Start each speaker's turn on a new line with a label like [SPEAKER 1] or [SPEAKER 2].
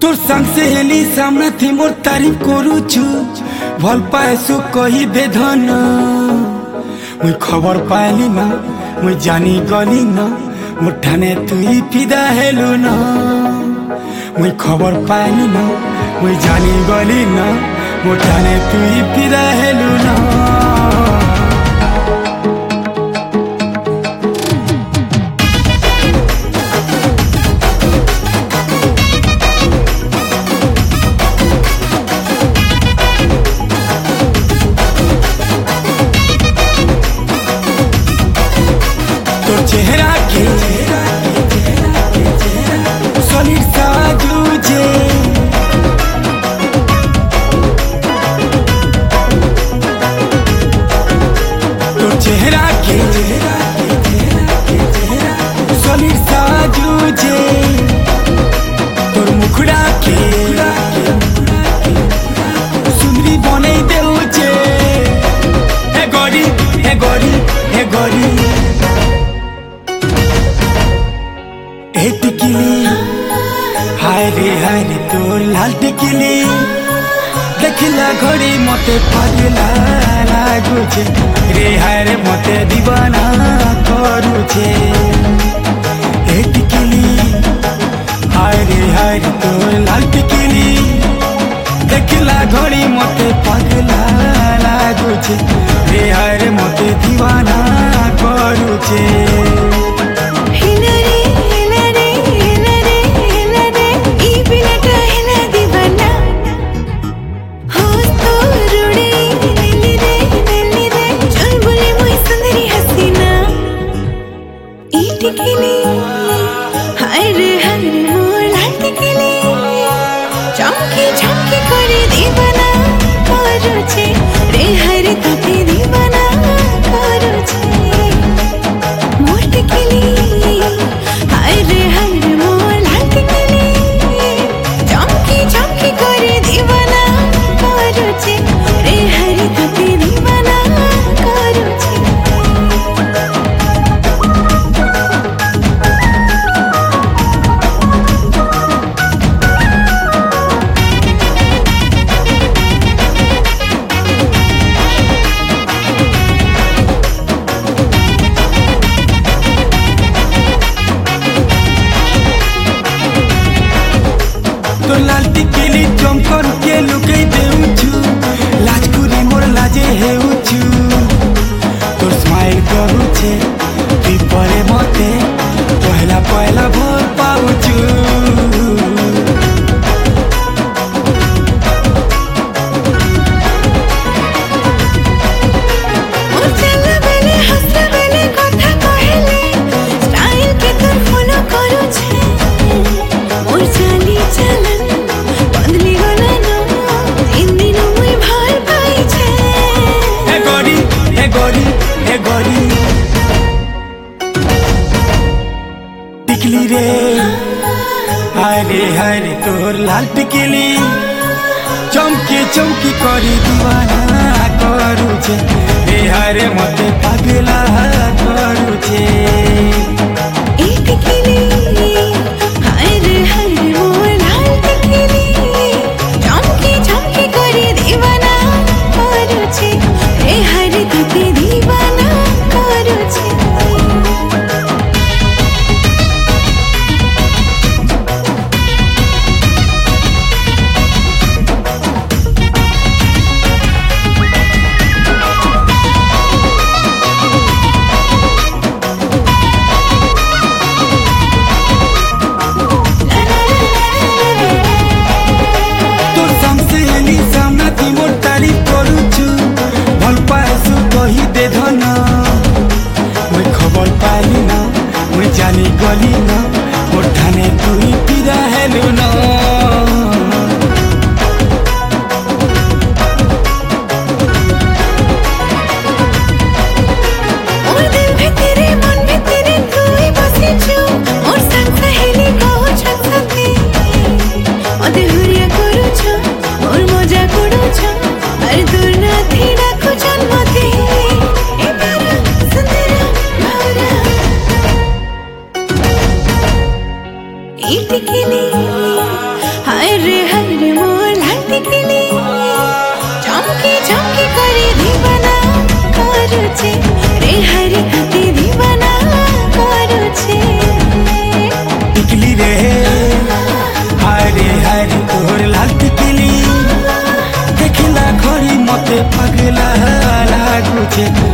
[SPEAKER 1] तोर संग से हेली सामने थी मोर तारीफ करूछु भल पाएसु कही दे धन मुई खबर पाइली ना मुई जानी गली ना मोर ठाने तुई फिदा हेलु ना मुई खबर पाइली ना मुई जानी गली ना मोर ठाने तुई फिदा हेलु ना। चेहरा के सॉलिड साजूजे तो चेहरा के सॉलिड साजूजे तोर मुखड़ा के सुंदरी बने देउचे हे गरी हे गरी हे गरी टिकली हाय रे तोर लाल टिकली देखला घड़ी मते पागला लागुचे रे हाय रे मते दीवाना करूचे हे टिकली हाय रे तोर लाल टिकली देखला घड़ी मते पागला लागुचे रे हाय रे मते दीवाना करूचे।
[SPEAKER 2] हाय रे मोर लाल टिकली चमकी चमकी करे दीवाना करूचे रे हाय रे तोते दीवाना करूचे मोर टिकली हाय रे मोर लाल टिकली चमकी चमकी करे दीवाना करूचे रे हाय रे तोते दीवाना करूचे।
[SPEAKER 1] तो लाल टिकली चमकन के लुके देउछु लाज कुरी मोर लाजे हेउछु तोर स्माइल करूचे तू परे मते पहला पहला भोर पाउछु
[SPEAKER 2] मोर चला बेले हंसला बेले कथा कहले स्टाइल के तोर फॉलो करूचे मोर चाली चलन बदली गला ना इन दिनों मुई भाल पाई छे
[SPEAKER 1] हे गरी हे गरी हे गरी टिकली रे हाय रे तोर लाल टिकली चमकी चमकी करी दीवाना करूचे रे हाय रे मते पागला करूचे
[SPEAKER 2] ए टिकली हाय रे मोर लाल टिकली चमकी चमकी करे दीवाना करूचे रे हाय रे तोते दीवाना करूचे।
[SPEAKER 1] जानी गली ना मोर ठाने तुई फिदा हेलु ना
[SPEAKER 2] मोर दिल भितरे मन भितरे तुई बसिछु मोर संग सहेली कहछन सते अदे हुरिया करूछ मोर मजा करूछ अरे दूर ना थी डाकू जन्मते ए प्यारा सुंदरा भौरा टिकली हाय रे मोर लाटी किली चमकी चमकी करे दीवाना करुचे रे हरे हाथी दीवाना करुचे
[SPEAKER 1] टिकली रे हाय रे तोहर लाल टिकली देखला घड़ी मते पगला लागुचे